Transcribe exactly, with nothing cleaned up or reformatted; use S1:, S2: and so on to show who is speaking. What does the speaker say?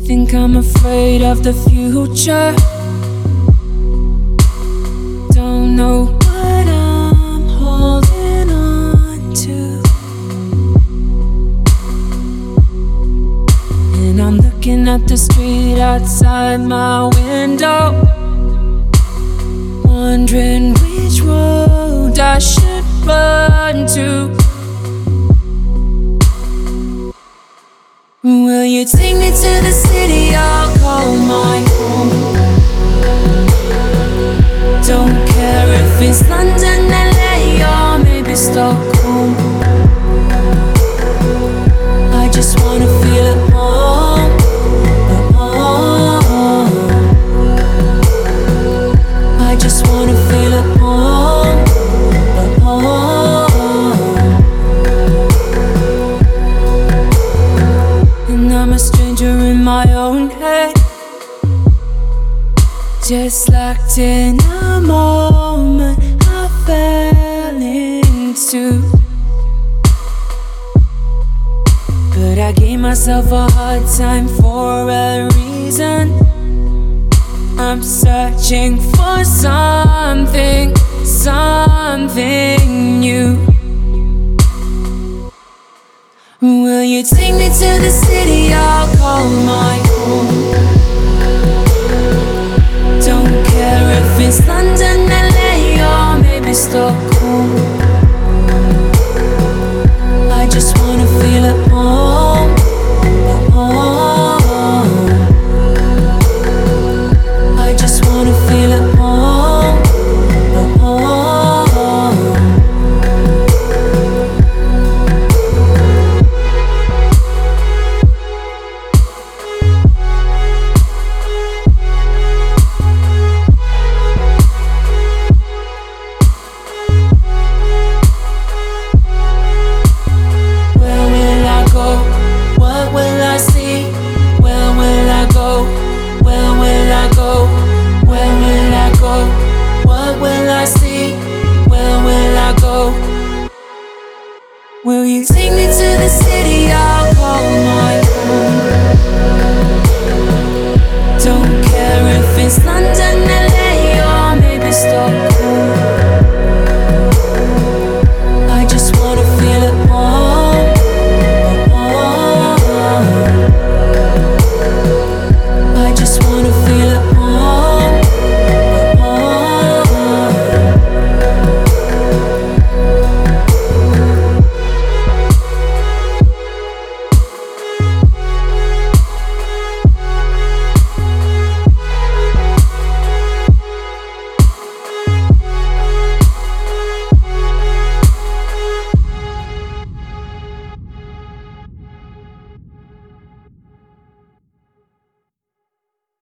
S1: Think I'm afraid of the future. Don't know what I'm holding on to. And I'm looking at the street outside my window, wondering which road I should run to. Will you take me to the city I'll call my home? Don't care if it's London, L A, or maybe Stockholm. I just wanna feel at home, at home. I just wanna feel at home, at home. And I'm a stranger in my own head, just locked in a moment I fell into. But I gave myself a hard time for a reason. I'm searching for something, something new. Will you take me to the city I'll call my home? Don't care if it's London, L A, or maybe Stockholm. I just wanna feel at home, at home. I just wanna feel at home, at home. Where will I go? What will I see? Where will I go? Where will I go? Where will I go? What will I see? Where will I go? Will you take me to the city I'll call my home? Don't care if it's London,